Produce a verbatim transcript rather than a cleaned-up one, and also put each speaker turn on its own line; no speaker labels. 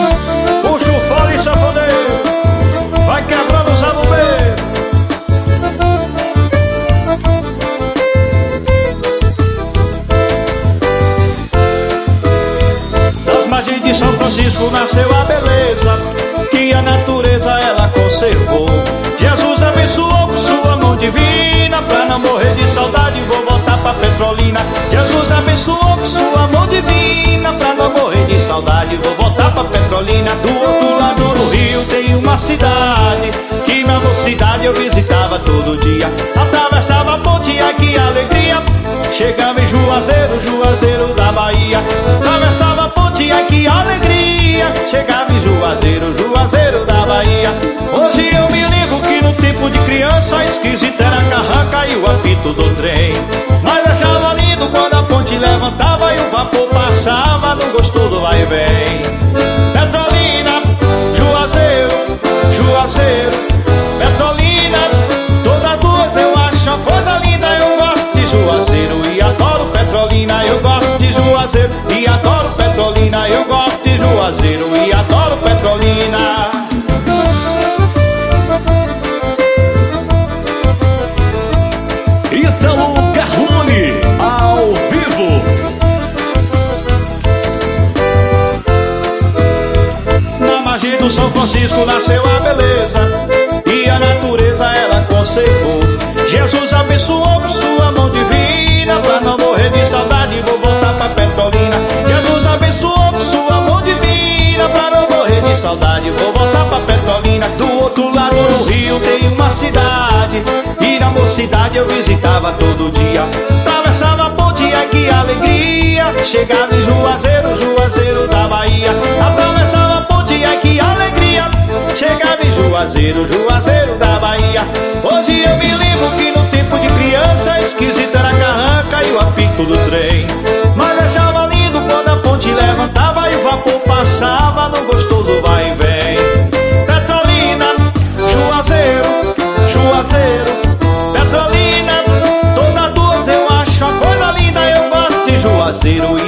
Puxa o fole, safoneiro, vai quebrando os alumeiros. Das margens de São Francisco nasceu a beleza que a natureza ela conservou. Jesus abençoou com sua mão divina, pra não morrer de saudade vou voltar pra Petrolina. Jesus abençoou com sua mão divina, pra não morrer de saudade vou voltar pra Petrolina. Do outro lado do rio tem uma cidade que na mocidade eu visitava todo dia. Atravessava a ponte, ai que alegria, chegava em Juazeiro, Juazeiro da Bahia. Atravessava a ponte, ai que alegria, chegava em Juazeiro, Juazeiro da Bahia. Hoje eu me lembro que no tempo de criança esquisita era a carranca e o apito do trem. Mas achava lindo quando a ponte levantava e o vapor passava no gostoso do vai e vem. Petrolina, Juazeiro, Juazeiro, Petrolina, todas duas eu acho uma coisa linda. Eu gosto de Juazeiro e adoro Petrolina. Eu gosto de Juazeiro e adoro Petrolina. Eu gosto de Juazeiro e adoro Petrolina.
Ítalo Garrone, ao vivo.
Na margem do São Francisco nasceu a beleza e a natureza ela conservou. Jesus abençoou com sua mão divina, pra não morrer de saudade vou voltar pra Petrolina. Jesus abençoou com sua mão divina, pra não morrer de saudade vou voltar pra Petrolina. Do outro lado do rio tem uma cidade e na mocidade eu visitava todo dia. Atravessava a ponte, ai que alegria, chegava em Juazeiro, Juazeiro da Bahia. Atravessava a ponte, ai que alegria, chegava em Juazeiro, Juazeiro da Bahia. Hoje eu me lembro que no tempo de criança esquisita era a carranca e o apito do trem. Mas achava lindo quando a ponte levantava e o vapor passava no gostoso vai e vem. Petrolina, Juazeiro, Juazeiro, Petrolina, todas duas eu acho uma coisa linda. Eu gosto de Juazeiro